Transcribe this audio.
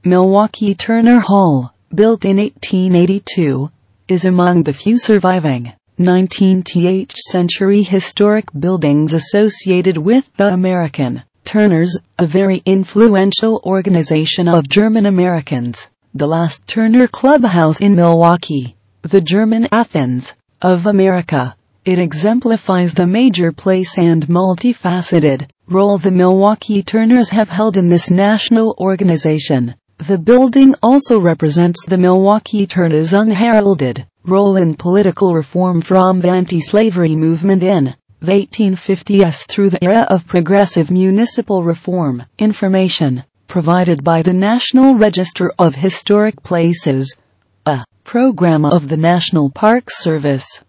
Milwaukee Turner Hall, built in 1882, is among the few surviving 19th century historic buildings associated with the American Turners, a very influential organization of German Americans. The last Turner Clubhouse in Milwaukee, the German Athens of America. It exemplifies the major place and multifaceted role the Milwaukee Turners have held in this national organization. The building also represents the Milwaukee Turners' unheralded role in political reform from the anti-slavery movement in the 1850s through the era of progressive municipal reform. Information provided by the National Register of Historic Places, a program of the National Park Service.